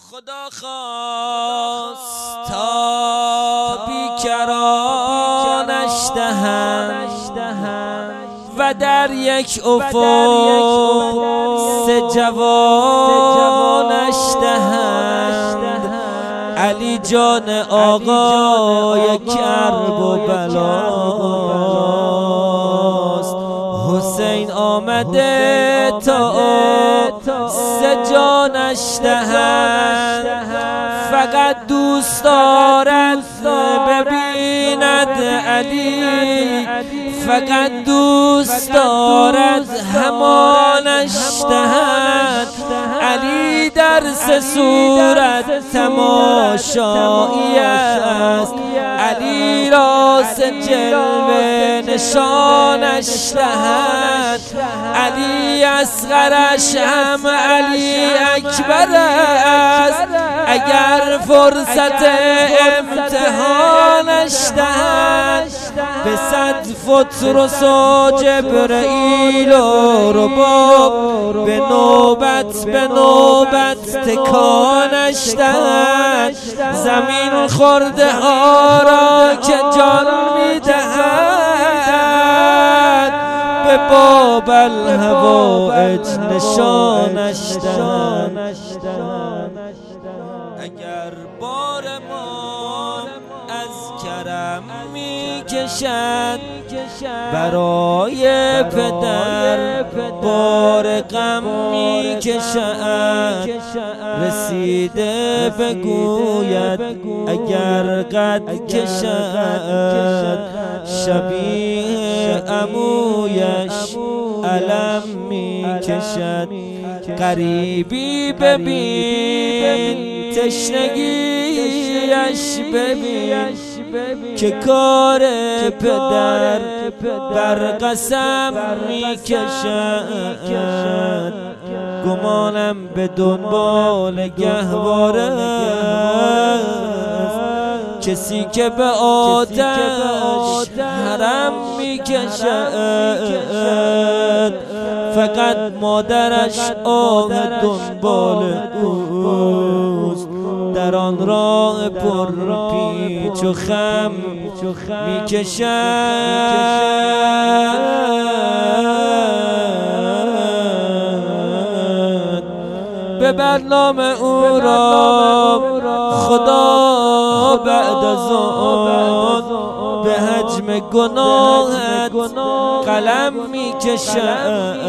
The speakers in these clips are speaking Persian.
خدا خواست تا بیکرانش دهند و در یک افق سه جوانش دهند. علی جان آقای کرب و بلاست، حسین آمده تا سه جانش دهند. فقط دوست دارد ببیند علی، فقط دوست دارد همانش دهند. علی در سه صورت تماشایی است، علی را سه جلوه نشانش دهند. علی اصغرش هم علی اکبر است، اگر فرصت امتحانش دهند. به صد فطرس و جبرئیل و رباب به نوبت تکانش دهند. زمین خورده ها را که جان میدهد، به باب الهوایج نشانش دهند. اگر بار ما از کرم میکشد، برای پدر بار غم میکشد. رسیده بگوید اگر قد کشد، شبیه عمویش علم میکشد. غریبی ببین تشنگیش ببین، که کار پدر بر قسم میکشد. گمانم به دنبال گهواره کسی که به آتش حرم میکشد. فقط مادرش آه دنبال اوست، در آن راه پر پیچ و خم میکشد. به برنامه او را خدا بعد از آن به حجم گناهت قلم میکشد.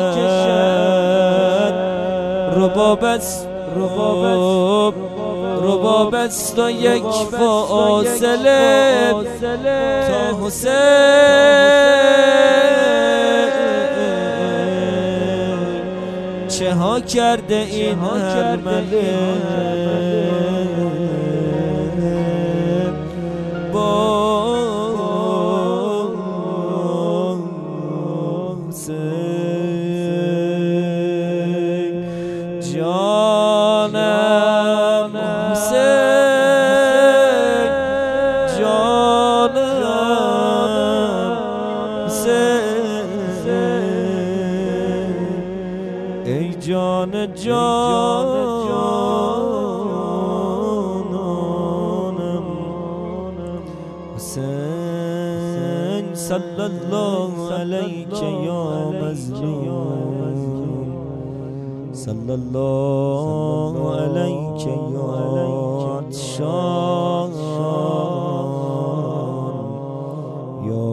رباب است و یک فاصله تا حسین. چه ها کرده این هرمله با حسین. جانم حسین، جانم حسین، ای جان جانانم حسین. صلی الله علیک یا مظلوم، صلی الله علیک یا عطشان، یا